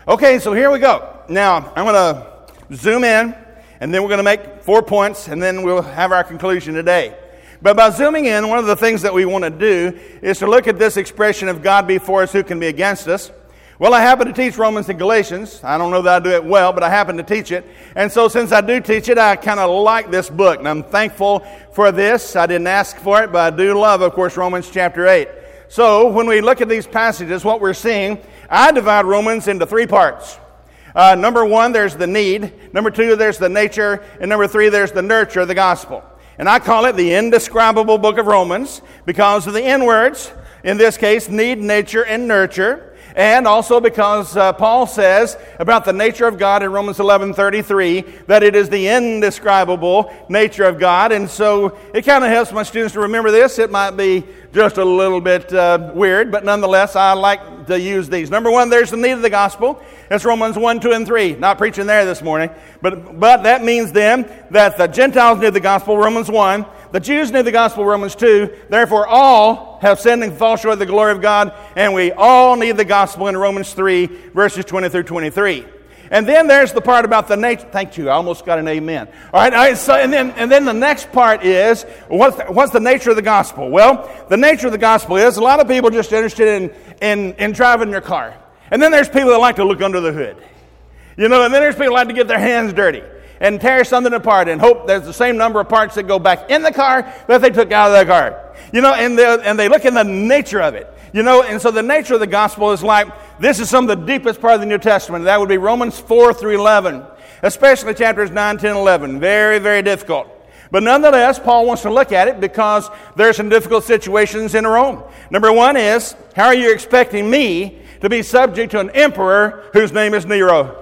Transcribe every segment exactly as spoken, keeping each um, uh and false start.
Okay, so here we go. Now, I'm going to zoom in, and then we're going to make four points, and then we'll have our conclusion today. But by zooming in, one of the things that we want to do is to look at this expression of God be for us, who can be against us. Well, I happen to teach Romans and Galatians. I don't know that I do it well, but I happen to teach it. And so since I do teach it, I kind of like this book, and I'm thankful for this. I didn't ask for it, but I do love, of course, Romans chapter eight. So when we look at these passages, what we're seeing, I divide Romans into three parts. Uh, number one, there's the need. Number two, there's the nature. And number three, there's the nurture of the gospel. And I call it the indescribable book of Romans because of the N words, in this case, need, nature, and nurture. And also because uh, Paul says about the nature of God in Romans eleven thirty-three that it is the indescribable nature of God. And so it kind of helps my students to remember this. It might be just a little bit uh, weird, but nonetheless, I like to use these. Number one, there's the need of the gospel. That's Romans one, two, and three. Not preaching there this morning. But, but that means then that the Gentiles need the gospel, Romans one. The Jews need the gospel, Romans two. Therefore, all have sinned and fall short of the glory of God, and we all need the gospel in Romans three, verses twenty through twenty-three. And then there's the part about the nature. Thank you. I almost got an amen. All right. All right so, and then and then the next part is what's the, what's the nature of the gospel? Well, the nature of the gospel is a lot of people just interested in in in driving their car, and then there's people that like to look under the hood, you know, and then there's people that like to get their hands dirty and tear something apart and hope there's the same number of parts that go back in the car that they took out of the car. You know, and they, and they look in the nature of it. You know, and so the nature of the gospel is like, this is some of the deepest part of the New Testament. That would be Romans four through eleven, especially chapters nine, ten, eleven. Very, very difficult. But nonetheless, Paul wants to look at it because there's some difficult situations in Rome. Number one is, how are you expecting me to be subject to an emperor whose name is Nero?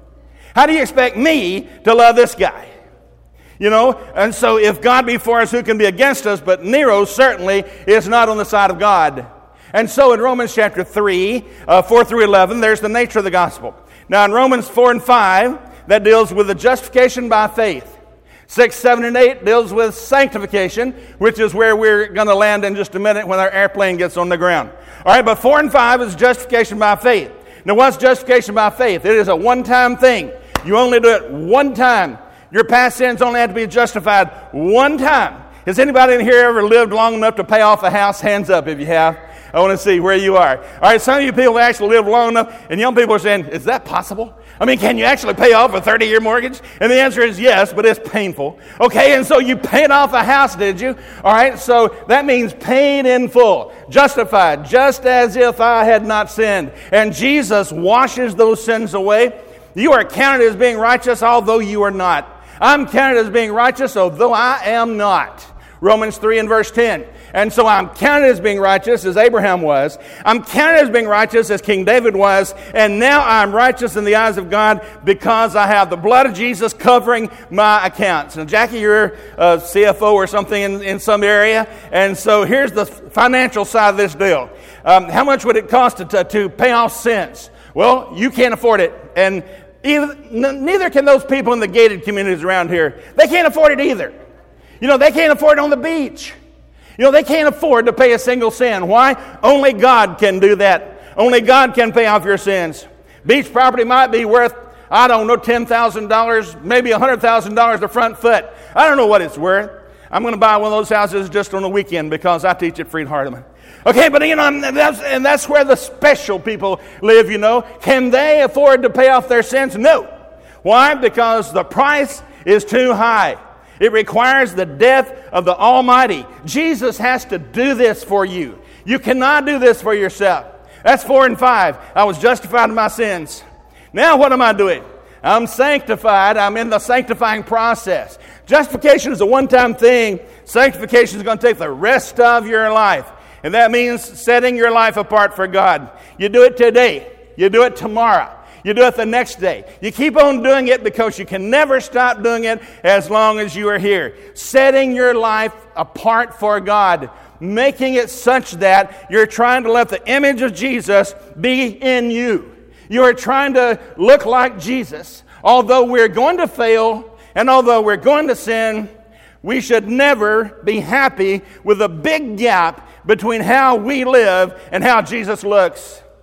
How do you expect me to love this guy? You know, and so if God be for us, who can be against us? But Nero certainly is not on the side of God. And so in Romans chapter three, uh, four through eleven, there's the nature of the gospel. Now in Romans four and five, that deals with the justification by faith. six, seven, and eight deals with sanctification, which is where we're going to land in just a minute when our airplane gets on the ground. All right, but four and five is justification by faith. Now what's justification by faith? It is a one-time thing. You only do it one time. Your past sins only have to be justified one time. Has anybody in here ever lived long enough to pay off a house? Hands up if you have. I want to see where you are. All right, some of you people actually live long enough, and young people are saying, is that possible? I mean, can you actually pay off a thirty-year mortgage? And the answer is yes, but it's painful. Okay, and so you paid off a house, did you? All right, so that means paid in full, justified, just as if I had not sinned. And Jesus washes those sins away. You are counted as being righteous, although you are not. I'm counted as being righteous, although I am not. Romans three and verse ten. And so I'm counted as being righteous as Abraham was. I'm counted as being righteous as King David was. And now I'm righteous in the eyes of God because I have the blood of Jesus covering my accounts. Now, Jackie, you're a C F O or something in, in some area. And so here's the financial side of this deal. Um, how much would it cost to, to, to pay off sins? Well, you can't afford it. And either, n- neither can those people in the gated communities around here. They can't afford it either. You know, they can't afford it on the beach. You know, they can't afford to pay a single sin. Why? Only God can do that. Only God can pay off your sins. Beach property might be worth, I don't know, ten thousand dollars, maybe one hundred thousand dollars the front foot. I don't know what it's worth. I'm going to buy one of those houses just on the weekend because I teach at Freed-Hardeman. Okay, but you know, and that's, and that's where the special people live, you know. Can they afford to pay off their sins? No. Why? Because the price is too high. It requires the death of the Almighty. Jesus has to do this for you. You cannot do this for yourself. That's four and five. I was justified in my sins. Now what am I doing? I'm sanctified. I'm in the sanctifying process. Justification is a one-time thing. Sanctification is going to take the rest of your life. And that means setting your life apart for God. You do it today. You do it tomorrow. You do it the next day. You keep on doing it because you can never stop doing it as long as you are here. Setting your life apart for God. Making it such that you're trying to let the image of Jesus be in you. You are trying to look like Jesus. Although we're going to fail and although we're going to sin, we should never be happy with a big gap between how we live and how Jesus looks.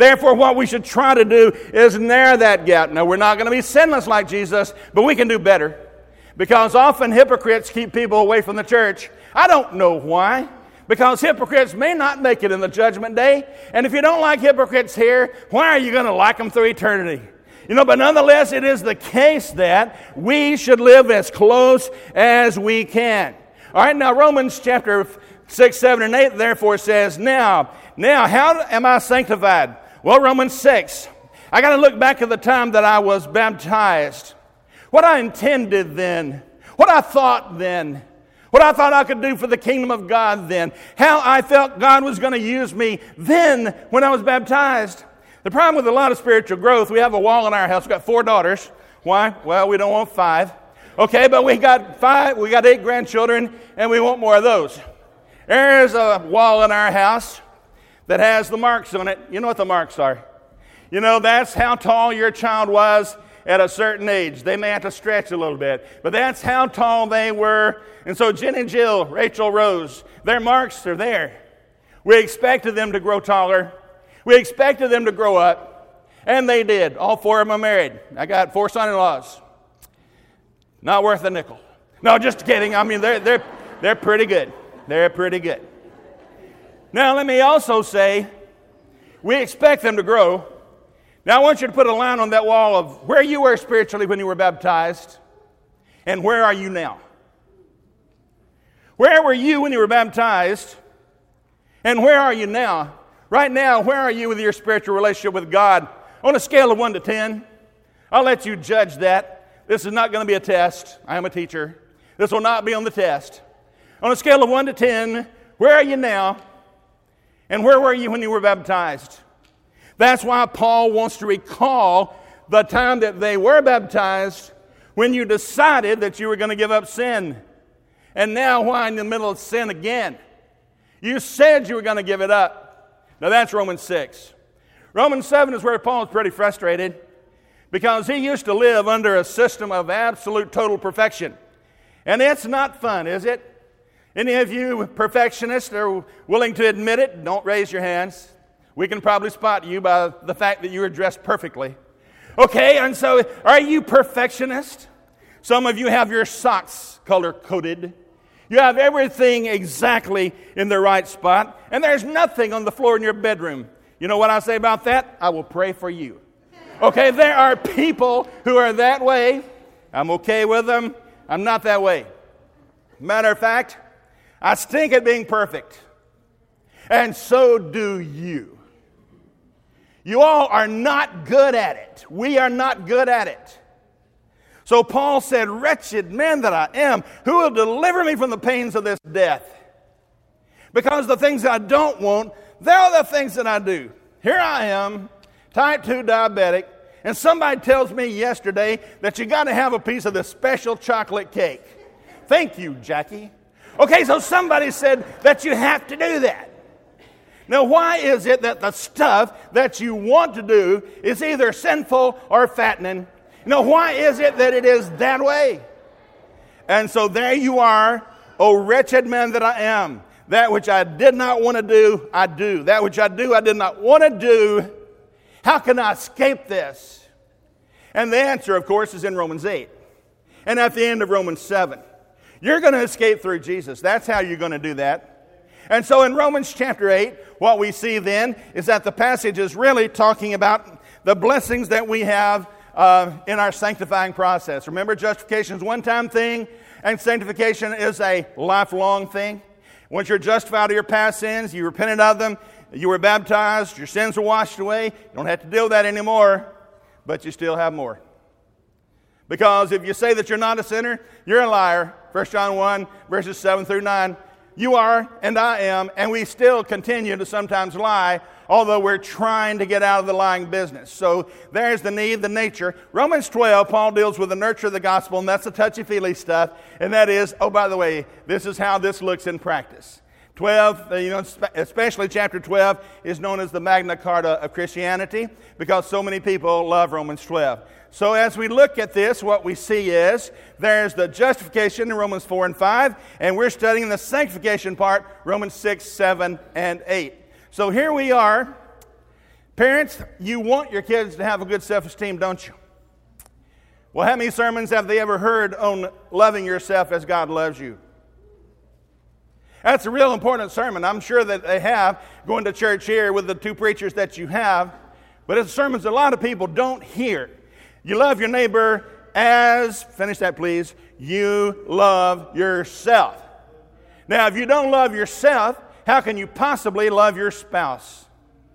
Therefore, what we should try to do is narrow that gap. Now, we're not going to be sinless like Jesus, but we can do better. Because often hypocrites keep people away from the church. I don't know why. Because hypocrites may not make it in the judgment day. And if you don't like hypocrites here, why are you going to like them through eternity? You know, but nonetheless, it is the case that we should live as close as we can. All right, now Romans chapter six, seven, and eight, therefore says, Now, now, how am I sanctified? Well, Romans six, I got to look back at the time that I was baptized. What I intended then, what I thought then, what I thought I could do for the kingdom of God then, how I felt God was going to use me then when I was baptized. The problem with a lot of spiritual growth, we have a wall in our house. We've got four daughters. Why? Well, we don't want five. Okay, but we got five, we got eight grandchildren, and we want more of those. There's a wall in our house that has the marks on it. You know what the marks are? You know, that's how tall your child was at a certain age. They may have to stretch a little bit, but that's how tall they were. And so Jen and Jill, Rachel, Rose, their marks are there. We expected them to grow taller. We expected them to grow up, and they did. All four of them are married. I got four son-in-laws. Not worth a nickel. No, just kidding. I mean, they're, they're, they're pretty good. They're pretty good. Now, let me also say, we expect them to grow. Now, I want you to put a line on that wall of where you were spiritually when you were baptized, and where are you now? Where were you when you were baptized, and where are you now? Right now, where are you with your spiritual relationship with God? On a scale of one to ten, I'll let you judge that. This is not going to be a test. I am a teacher. This will not be on the test. On a scale of one to ten, where are you now? And where were you when you were baptized? That's why Paul wants to recall the time that they were baptized when you decided that you were going to give up sin. And now why in the middle of sin again? You said you were going to give it up. Now that's Romans six. Romans seven is where Paul is pretty frustrated because he used to live under a system of absolute total perfection. And it's not fun, is it? Any of you perfectionists are willing to admit it? Don't raise your hands. We can probably spot you by the fact that you are dressed perfectly. Okay, and so are you perfectionist? Some of you have your socks color-coded. You have everything exactly in the right spot, and there's nothing on the floor in your bedroom. You know what I say about that? I will pray for you. Okay, there are people who are that way. I'm okay with them. I'm not that way. Matter of fact, I stink at being perfect. And so do you. You all are not good at it. We are not good at it. So Paul said, wretched man that I am, who will deliver me from the pains of this death? Because the things I don't want, they're the things that I do. Here I am, type two diabetic, and somebody tells me yesterday that you got to have a piece of this special chocolate cake. Thank you, Jackie. Okay, so somebody said that you have to do that. Now, why is it that the stuff that you want to do is either sinful or fattening? Now, why is it that it is that way? And so there you are, O wretched man that I am. That which I did not want to do, I do. That which I do, I did not want to do. How can I escape this? And the answer, of course, is in Romans eight. And at the end of Romans seven. You're going to escape through Jesus. That's how you're going to do that. And so in Romans chapter eight, what we see then is that the passage is really talking about the blessings that we have uh, in our sanctifying process. Remember, justification is a one-time thing, and sanctification is a lifelong thing. Once you're justified of your past sins, you repented of them, you were baptized, your sins were washed away. You don't have to deal with that anymore, but you still have more. Because if you say that you're not a sinner, you're a liar. First John one, verses seven through nine. You are, and I am, and we still continue to sometimes lie, although we're trying to get out of the lying business. So there's the need, the nature. Romans twelve, Paul deals with the nurture of the gospel, and that's the touchy-feely stuff. And that is, oh, by the way, this is how this looks in practice. twelve, you know, especially chapter twelve, is known as the Magna Carta of Christianity because so many people love Romans twelve. So as we look at this, what we see is there's the justification in Romans four and five, and we're studying the sanctification part, Romans six, seven, and eight. So here we are. Parents, you want your kids to have a good self-esteem, don't you? Well, how many sermons have they ever heard on loving yourself as God loves you? That's a real important sermon. I'm sure that they have, going to church here with the two preachers that you have. But it's sermons a lot of people don't hear. You love your neighbor as, finish that please, you love yourself. Now, if you don't love yourself, how can you possibly love your spouse?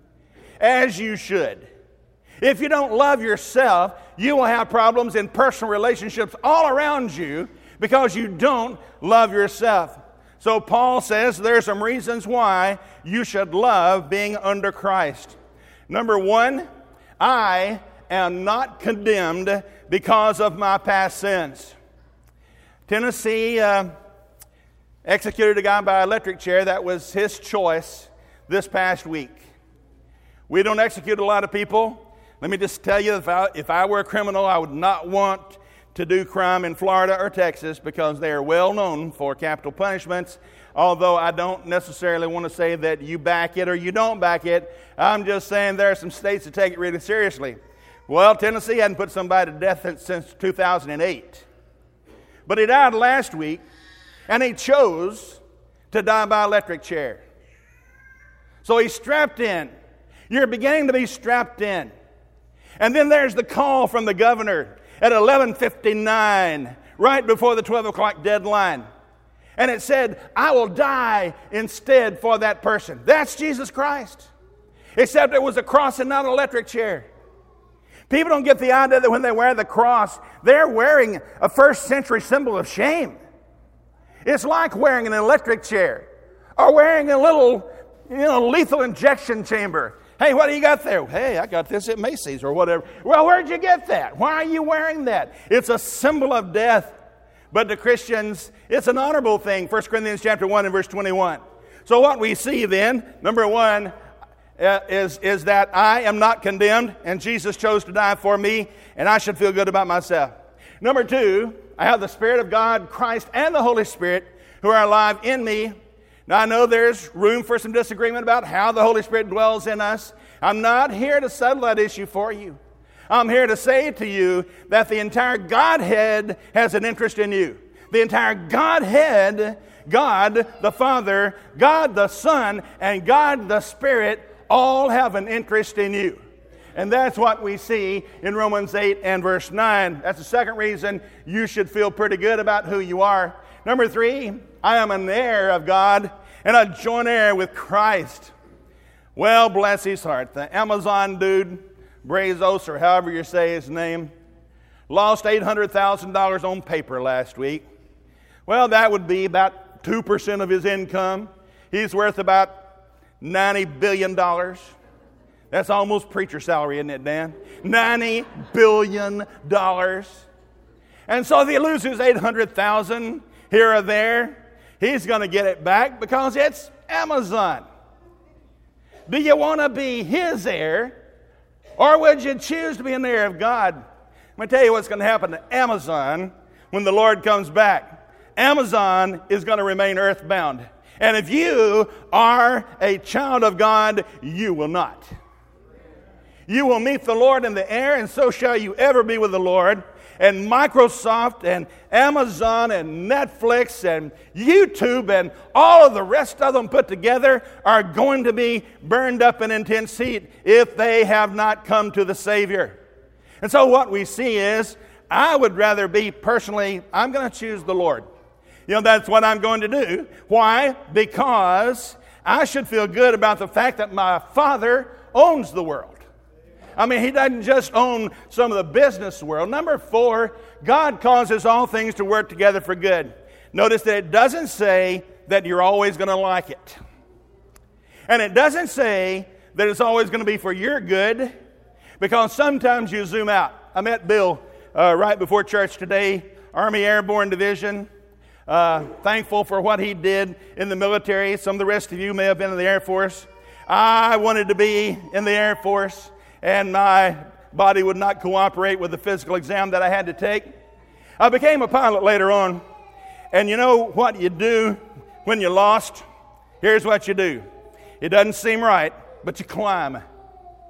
As you should. If you don't love yourself, you will have problems in personal relationships all around you because you don't love yourself. So Paul says there are some reasons why you should love being under Christ. Number one, I am not condemned because of my past sins. Tennessee uh, executed a guy by electric chair. That was his choice this past week. We don't execute a lot of people. Let me just tell you, if I, if I were a criminal, I would not want to do crime in Florida or Texas because they are well known for capital punishments. Although I don't necessarily want to say that you back it or you don't back it. I'm just saying there are some states that take it really seriously. Well, Tennessee hadn't put somebody to death since two thousand eight. But he died last week, and he chose to die by electric chair. So he's strapped in. You're beginning to be strapped in. And then there's the call from the governor at eleven fifty-nine, right before the twelve o'clock deadline. And it said, I will die instead for that person. That's Jesus Christ. Except it was a cross and not an electric chair. People don't get the idea that when they wear the cross, they're wearing a first century symbol of shame. It's like wearing an electric chair or wearing a little, you know, lethal injection chamber. Hey, what do you got there? Hey, I got this at Macy's or whatever. Well, where'd you get that? Why are you wearing that? It's a symbol of death. But to Christians, it's an honorable thing. First Corinthians chapter one and verse twenty-one. So what we see then, number one, uh, is, is that I am not condemned, and Jesus chose to die for me, and I should feel good about myself. Number two, I have the Spirit of God, Christ, and the Holy Spirit who are alive in me. Now, I know there's room for some disagreement about how the Holy Spirit dwells in us. I'm not here to settle that issue for you. I'm here to say to you that the entire Godhead has an interest in you. The entire Godhead, God the Father, God the Son, and God the Spirit all have an interest in you. And that's what we see in Romans eight and verse nine. That's the second reason you should feel pretty good about who you are. Number three, I am an heir of God and a joint heir with Christ. Well, bless his heart. The Amazon dude, Bezos, or however you say his name, lost eight hundred thousand dollars on paper last week. Well, that would be about two percent of his income. He's worth about ninety billion dollars. That's almost preacher salary, isn't it, Dan? ninety billion dollars. And so if he loses eight hundred thousand dollars here or there, he's going to get it back because it's Amazon. Do you want to be his heir, or would you choose to be an heir of God? Let me tell you what's going to happen to Amazon when the Lord comes back. Amazon is going to remain earthbound. And if you are a child of God, you will not. You will meet the Lord in the air, and so shall you ever be with the Lord. And Microsoft and Amazon and Netflix and YouTube and all of the rest of them put together are going to be burned up in intense heat if they have not come to the Savior. And so what we see is, I would rather be personally, I'm going to choose the Lord. You know, that's what I'm going to do. Why? Because I should feel good about the fact that my Father owns the world. I mean, He doesn't just own some of the business world. Number four, God causes all things to work together for good. Notice that it doesn't say that you're always going to like it. And it doesn't say that it's always going to be for your good, because sometimes you zoom out. I met Bill uh, right before church today, Army Airborne Division. Uh, thankful for what he did in the military. Some of the rest of you may have been in the Air Force. I wanted to be in the Air Force, and my body would not cooperate with the physical exam that I had to take. I became a pilot later on, and you know what you do when you're lost? Here's what you do. It doesn't seem right, but you climb.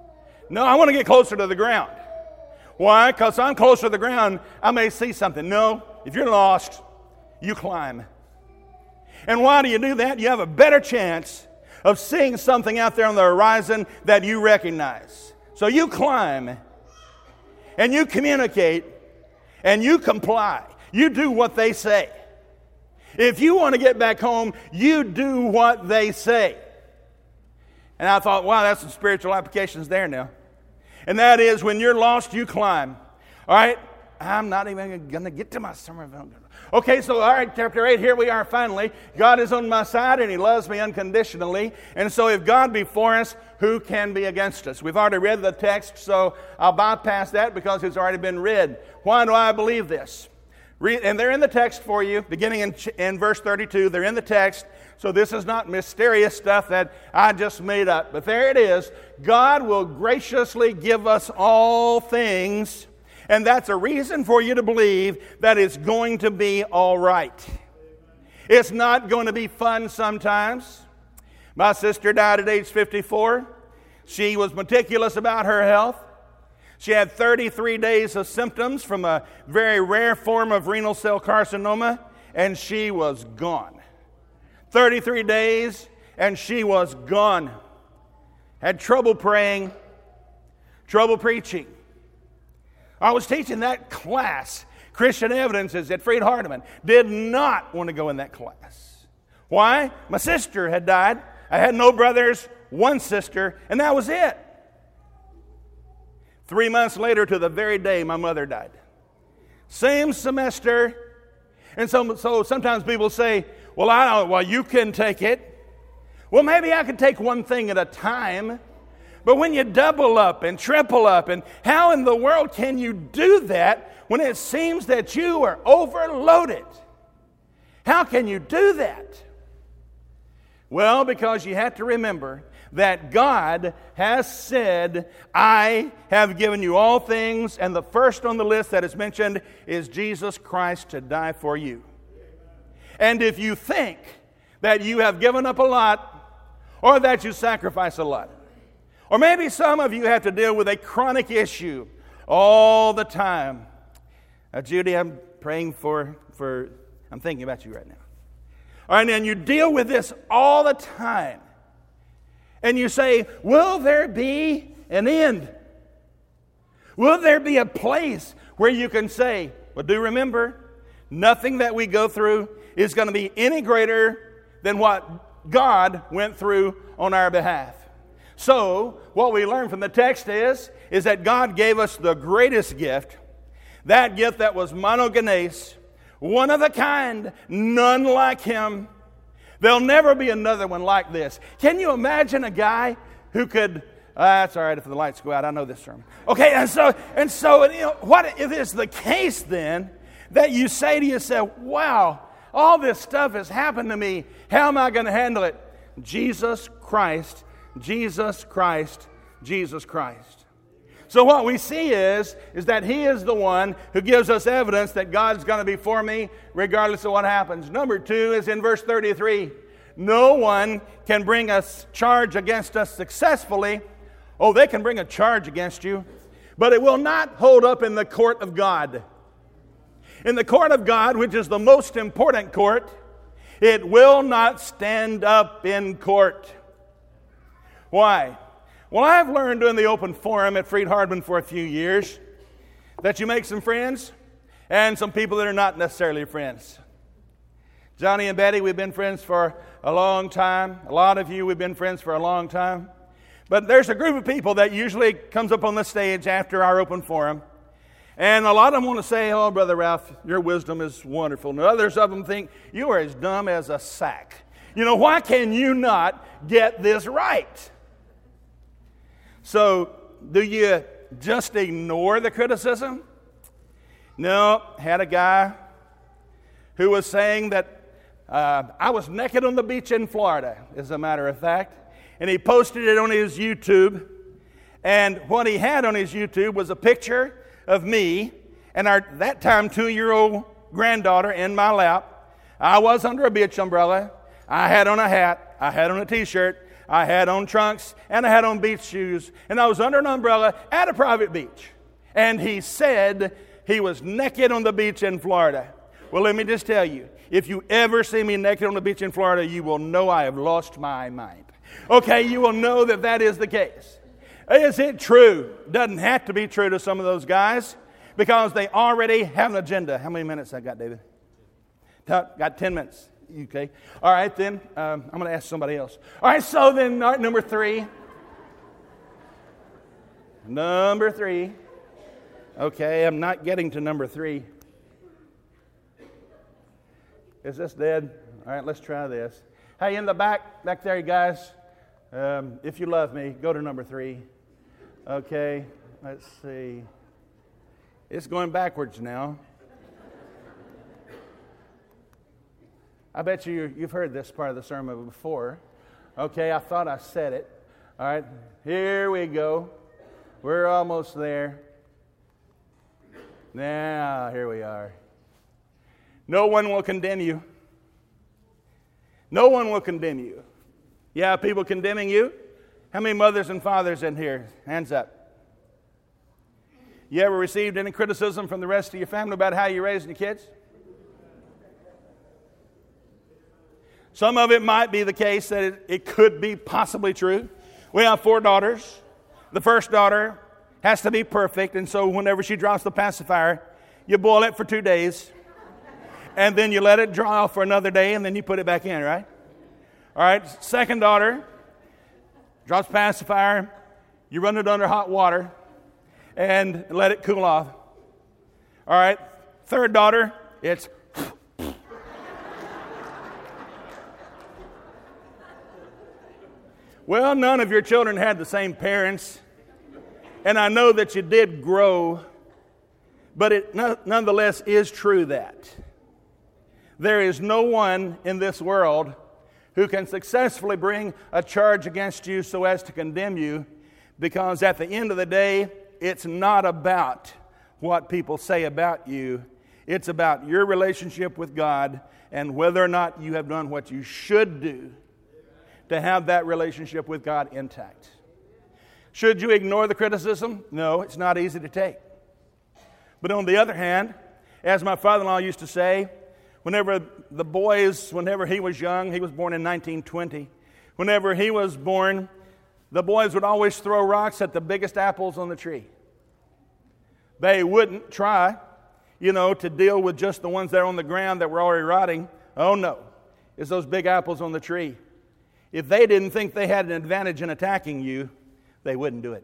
No, I want to get closer to the ground. Why? Because I'm closer to the ground, I may see something. No, if you're lost, you climb. And why do you do that? You have a better chance of seeing something out there on the horizon that you recognize. So you climb, and you communicate, and you comply. You do what they say. If you want to get back home, you do what they say. And I thought, wow, that's some spiritual applications there now. And that is, when you're lost, you climb. All right? I'm not even going to get to my sermon. Okay, so all right, chapter eight, here we are finally. God is on my side and He loves me unconditionally. And so if God be for us, who can be against us? We've already read the text, so I'll bypass that because it's already been read. Why do I believe this? Read, and they're in the text for you, beginning in, in verse thirty-two. They're in the text, so this is not mysterious stuff that I just made up. But there it is. God will graciously give us all things, and that's a reason for you to believe that it's going to be all right. It's not going to be fun sometimes. My sister died at age fifty-four. She was meticulous about her health. She had thirty-three days of symptoms from a very rare form of renal cell carcinoma, and she was gone. thirty-three days, and she was gone. Had trouble praying, trouble preaching. I was teaching that class, Christian Evidences, at Freed-Hardeman. Did not want to go in that class. Why? My sister had died. I had no brothers, one sister, and that was it. Three months later, to the very day, my mother died. Same semester. And so, so sometimes people say, well, I don't, well, you can take it. Well, maybe I could take one thing at a time. But when you double up and triple up, and how in the world can you do that when it seems that you are overloaded? How can you do that? Well, because you have to remember that God has said, I have given you all things, and the first on the list that is mentioned is Jesus Christ to die for you. And if you think that you have given up a lot, or that you sacrifice a lot, or maybe some of you have to deal with a chronic issue all the time. Uh, Judy, I'm praying for, for, I'm thinking about you right now. All right, and you deal with this all the time. And you say, will there be an end? Will there be a place where you can say, well, do remember, nothing that we go through is going to be any greater than what God went through on our behalf. So, what we learn from the text is, is that God gave us the greatest gift, that gift that was monogenes, one of a kind, none like Him. There'll never be another one like this. Can you imagine a guy who could, uh, that's all right if the lights go out, I know this sermon. Okay, and so, and so you know, what if it's the case then that you say to yourself, wow, all this stuff has happened to me, how am I going to handle it? Jesus Christ, Jesus Christ, Jesus Christ. So what we see is, is that He is the one who gives us evidence that God's going to be for me regardless of what happens. Number two is in verse thirty-three. No one can bring a charge against us successfully. Oh, they can bring a charge against you, but it will not hold up in the court of God. In the court of God, which is the most important court, it will not stand up in court. Why? Well, I've learned doing the open forum at Freed-Hardeman for a few years that you make some friends and some people that are not necessarily friends. Johnny and Betty, we've been friends for a long time. A lot of you, we've been friends for a long time. But there's a group of people that usually comes up on the stage after our open forum. And a lot of them want to say, oh, Brother Ralph, your wisdom is wonderful. And others of them think, you are as dumb as a sack. You know, why can you not get this right? So, do you just ignore the criticism? No, had a guy who was saying that uh, I was naked on the beach in Florida, as a matter of fact, and he posted it on his YouTube, and what he had on his YouTube was a picture of me and our, that time, two-year-old granddaughter in my lap. I was under a beach umbrella. I had on a hat. I had on a T-shirt. I had on trunks, and I had on beach shoes, and I was under an umbrella at a private beach. And he said he was naked on the beach in Florida. Well, let me just tell you, if you ever see me naked on the beach in Florida, you will know I have lost my mind. Okay, you will know that that is the case. Is it true? Doesn't have to be true to some of those guys because they already have an agenda. How many minutes I got, David? Got ten minutes. Okay. All right, then. Um, I'm going to ask somebody else. All right, so then all right, number three. Number three. Okay, I'm not getting to number three. Is this dead? All right, let's try this. Hey, in the back, back there, you guys, um, if you love me, go to number three. Okay, let's see. It's going backwards now. I bet you you've heard this part of the sermon before. Okay, I thought I said it. All right, here we go. We're almost there. Now, here we are. No one will condemn you. No one will condemn you. Yeah, people condemning you. How many mothers and fathers in here? Hands up. You ever received any criticism from the rest of your family about how you're raising your kids? Some of it might be the case that it, it could be possibly true. We have four daughters. The first daughter has to be perfect, and so whenever she drops the pacifier, you boil it for two days. And then you let it dry off for another day, and then you put it back in, right? All right, second daughter, drops pacifier, you run it under hot water, and let it cool off. All right, third daughter, it's... Well, none of your children had the same parents, and I know that you did grow, but it nonetheless is true that there is no one in this world who can successfully bring a charge against you so as to condemn you, because at the end of the day, it's not about what people say about you. It's about your relationship with God and whether or not you have done what you should do to have that relationship with God intact. Should you ignore the criticism? No, it's not easy to take. But on the other hand, as my father-in-law used to say, whenever the boys, whenever he was young, he was born in nineteen twenty, whenever he was born, the boys would always throw rocks at the biggest apples on the tree. They wouldn't try, you know, to deal with just the ones that are on the ground that were already rotting. Oh no, it's those big apples on the tree. If they didn't think they had an advantage in attacking you, they wouldn't do it.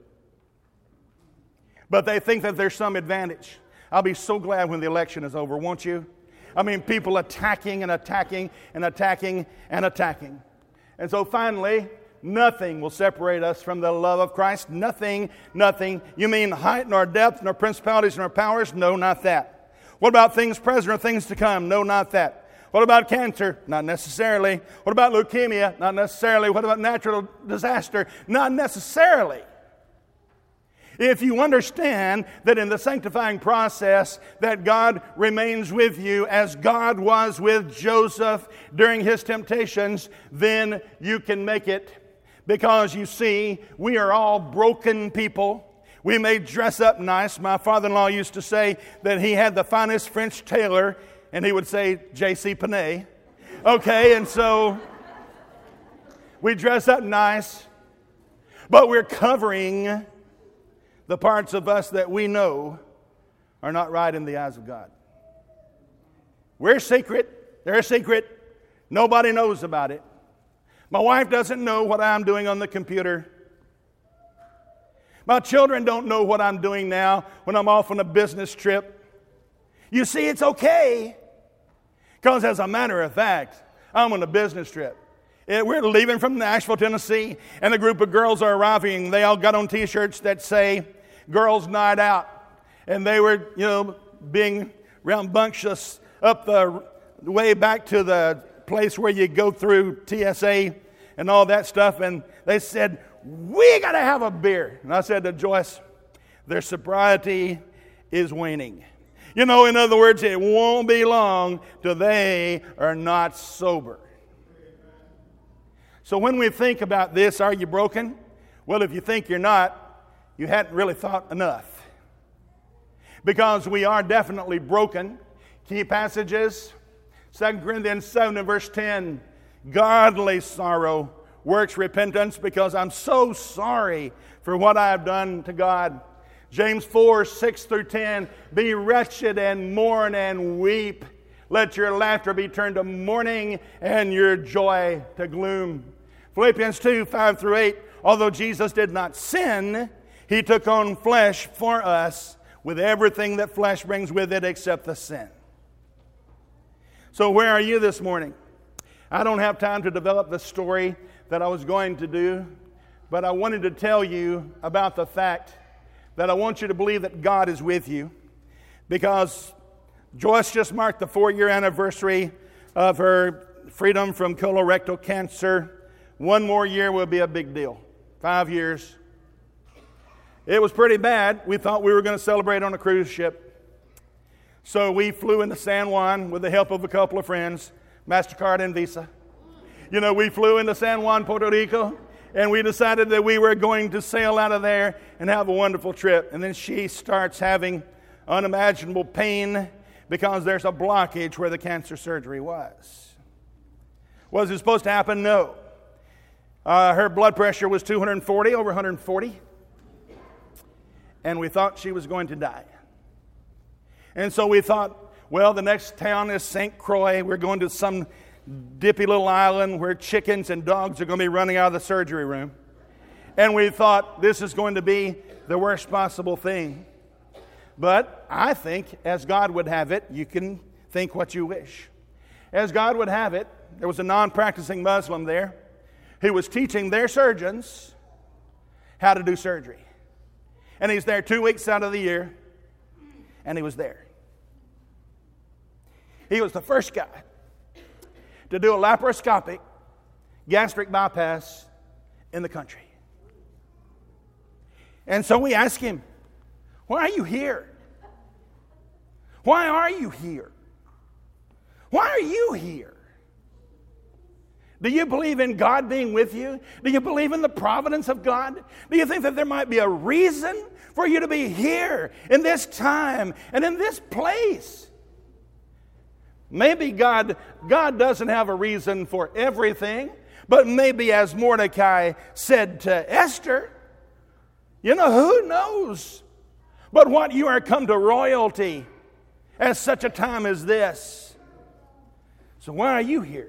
But they think that there's some advantage. I'll be so glad when the election is over, won't you? I mean, people attacking and attacking and attacking and attacking. And so finally, nothing will separate us from the love of Christ. Nothing, nothing. You mean height nor depth nor principalities nor powers? No, not that. What about things present or things to come? No, not that. What about cancer? Not necessarily. What about leukemia? Not necessarily. What about natural disaster? Not necessarily. If you understand that in the sanctifying process that God remains with you as God was with Joseph during his temptations, then you can make it. Because you see, we are all broken people. We may dress up nice. My father-in-law used to say that he had the finest French tailor, and he would say J C Penney. Okay, and so we dress up nice, but we're covering the parts of us that we know are not right in the eyes of God. We're secret. They're secret. Nobody knows about it. My wife doesn't know what I'm doing on the computer. My children don't know what I'm doing now when I'm off on a business trip. You see, it's okay. Because as a matter of fact, I'm on a business trip. We're leaving from Nashville, Tennessee, and a group of girls are arriving. They all got on T-shirts that say, Girls Night Out. And they were, you know, being rambunctious up the way back to the place where you go through T S A and all that stuff. And they said, we got to have a beer. And I said to Joyce, their sobriety is waning. You know, in other words, it won't be long till they are not sober. So when we think about this, are you broken? Well, if you think you're not, you hadn't really thought enough. Because we are definitely broken. Key passages, Second Corinthians seven and verse ten. Godly sorrow works repentance because I'm so sorry for what I have done to God. James four, six through ten. Be wretched and mourn and weep. Let your laughter be turned to mourning and your joy to gloom. Philippians two, five through eight. Although Jesus did not sin, He took on flesh for us with everything that flesh brings with it except the sin. So where are you this morning? I don't have time to develop the story that I was going to do, but I wanted to tell you about the fact that I want you to believe that God is with you, because Joyce just marked the four-year anniversary of her freedom from colorectal cancer. One more year will be a big deal. Five years. It was pretty bad. We thought we were going to celebrate on a cruise ship. So we flew into San Juan with the help of a couple of friends, MasterCard and Visa. You know, we flew into San Juan, Puerto Rico, and we decided that we were going to sail out of there and have a wonderful trip. And then she starts having unimaginable pain because there's a blockage where the cancer surgery was. Was it supposed to happen? No. Uh, her blood pressure was two hundred forty, over one hundred forty. And we thought she was going to die. And so we thought, well, the next town is Saint Croix. We're going to some dippy little island where chickens and dogs are going to be running out of the surgery room. And we thought this is going to be the worst possible thing. But I think, as God would have it, you can think what you wish. As God would have it, there was a non-practicing Muslim there who was teaching their surgeons how to do surgery. And he's there two weeks out of the year, and he was there. He was the first guy to do a laparoscopic gastric bypass in the country. And so we asked him, why are you here? Why are you here? Why are you here? Do you believe in God being with you? Do you believe in the providence of God? Do you think that there might be a reason for you to be here in this time and in this place? Maybe God, God doesn't have a reason for everything, but maybe as Mordecai said to Esther, you know, who knows but what you are come to royalty at such a time as this. So why are you here?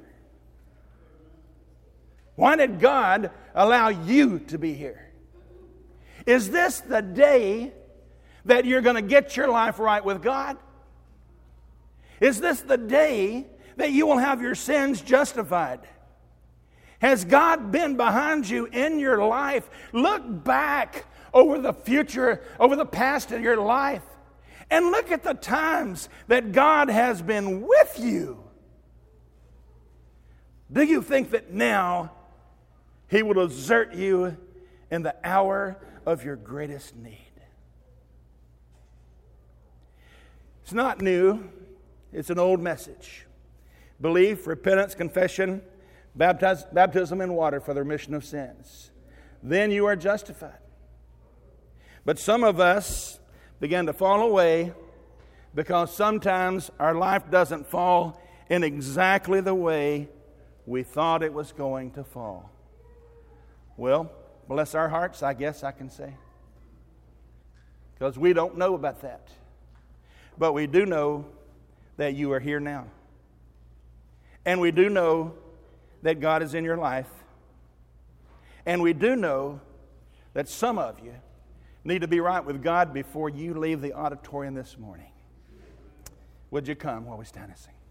Why did God allow you to be here? Is this the day that you're going to get your life right with God? Is this the day that you will have your sins justified? Has God been behind you in your life? Look back over the future, over the past of your life, and look at the times that God has been with you. Do you think that now He will desert you in the hour of your greatest need? It's not new. It's an old message. Belief, repentance, confession, baptize, baptism in water for the remission of sins. Then you are justified. But some of us begin to fall away because sometimes our life doesn't fall in exactly the way we thought it was going to fall. Well, bless our hearts, I guess I can say. Because we don't know about that. But we do know that you are here now. And we do know that God is in your life. And we do know that some of you need to be right with God before you leave the auditorium this morning. Would you come while we stand and sing?